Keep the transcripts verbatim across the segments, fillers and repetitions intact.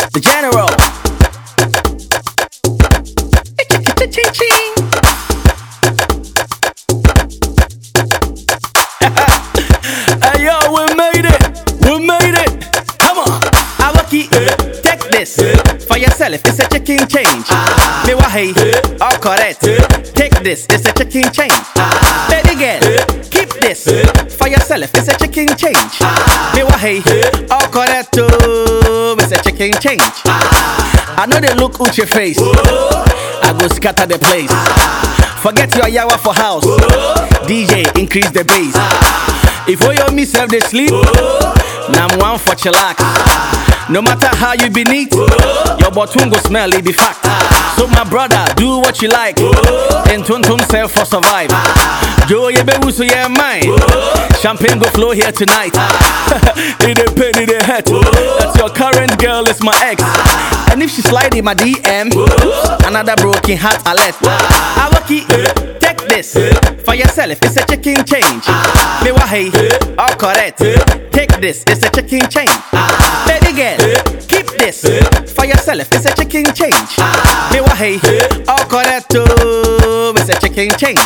the general. Hey yo, we made it, we made it. Come on, Awaki, take this for yourself. It's a chicken change. Me wahi, all correct. Take this, it's a chicken change. Baby girl, keep this for yourself. It's a chicken change. Me wahi, all correct too. It's a chicken change. I know they look at your face. I go scatter the place. Forget your yawa for house. D J, increase the bass. If all your me serve the sleep, now I'm one for chillax. No matter how you be neat, your bottom go smell, it be fact. So my brother, do what you like, and turn to himself for survive. Joe, you be so yeah mine. Champagne go flow here tonight. It a penny the hat. That's your current girl, it's my ex. And if she slide in my D M, another broken heart alert. Awaki, take this for yourself. It's a chicken change. Me wahi, all correct. Take this, it's a chicken change. Baby girl, keep this for yourself. It's a chicken change. Me wahi, all correct too. It's a chicken change.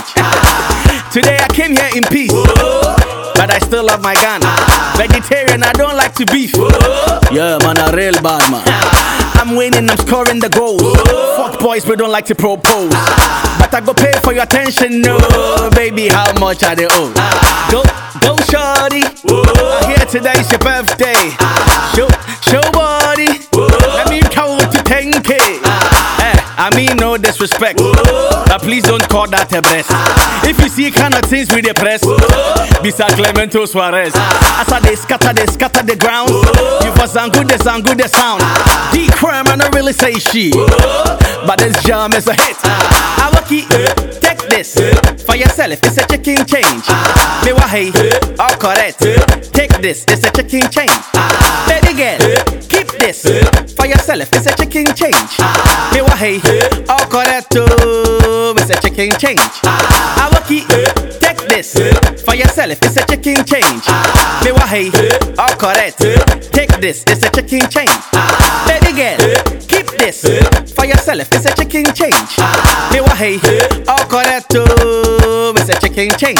Today I came here in peace, but I still love my gun. Vegetarian, I don't like to beef. Yeah, man, a real bad man. I'm winning, I'm scoring the goals. Fuck boys, we don't like to propose, but I go pay for your attention. No, baby, how much are they owe? Go, go, shorty. I hear today's your birthday. Show, show body. Let me count to ten K. Eh, I mean no disrespect, but please don't call that a breast. If you see kind of things with the press, Bisa Clemento Suarez. As I they scatter, they scatter the ground. You for sound good, they sound good, they sound. D crime, I don't really say shit, but this jam is a hit. Awaki, take this for yourself. It's a chicken change. Me wahi, all correct. Take this, it's a chicken change. Baby girl, keep this for yourself. It's a chicken change. Me wahi, all correct too. It's a chicken change. Awaki, take this for yourself. It's a chicken change. Me wahi, all correct. Take this, it's a chicken change. Baby girl, keep this for yourself. It's a chicken change. Me wahi, all correct too. It's a chicken change.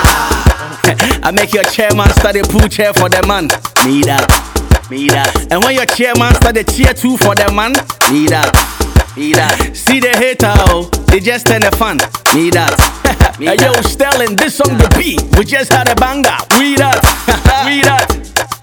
I make your chairman start a pool chair for the man. Me that, me that. And when your chairman start a cheer too for the man, me that, me that. See the hater, oh, they just turn the fun. Me that. Hey yo, Stelling, this song the beat. We just had a banger. We that, we that.